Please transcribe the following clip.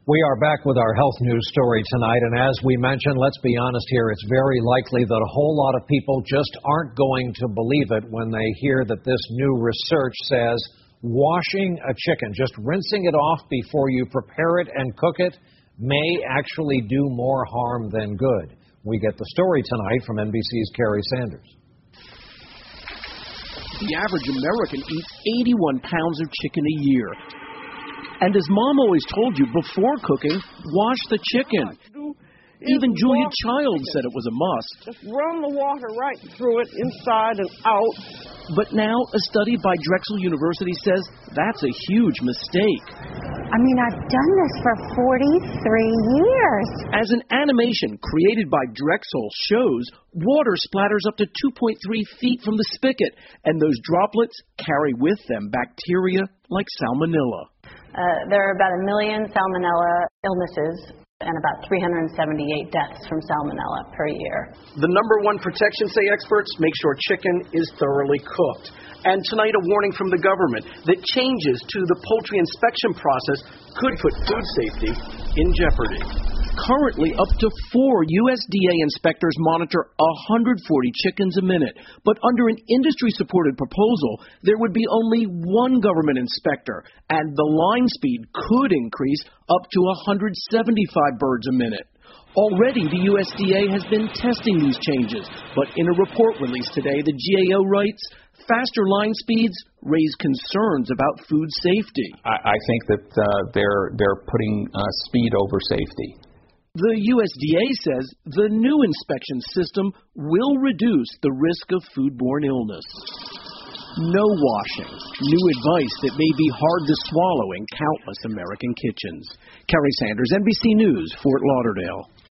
We are back with our health news story tonight, and as we mentioned, let's be honest here, it's very likely that a whole lot of people just aren't going to believe it when they hear that this new research says washing a chicken, just rinsing it off before you prepare it and cook it, may actually do more harm than good. We get the story tonight from NBC's Kerry Sanders. The average American eats 81 pounds of chicken a year. And as Mom always told you before cooking, wash the chicken. Even Julia Child said it was a must. Just run the water right through it, inside and out. But now a study by Drexel University says that's a huge mistake. I mean, I've done this for 43 years. As an animation created by Drexel shows, water splatters up to 2.3 feet from the spigot, and those droplets carry with them bacteria like salmonella. There are about 1 million salmonella illnesses and about 378 deaths from salmonella per year. The number one protection, say experts, make sure chicken is thoroughly cooked. And tonight a warning from the government that changes to the poultry inspection process could put food safety in jeopardy. Currently, up to 4 USDA inspectors monitor 140 chickens a minute. But under an industry-supported proposal, there would be only one government inspector, and the line speed could increase up to 175 birds a minute. Already, the USDA has been testing these changes, but in a report released today, the GAO writes, faster line speeds raise concerns about food safety. I think that they're putting speed over safety. The USDA says the new inspection system will reduce the risk of foodborne illness. No washing. New advice that may be hard to swallow in countless American kitchens. Kerry Sanders, NBC News, Fort Lauderdale.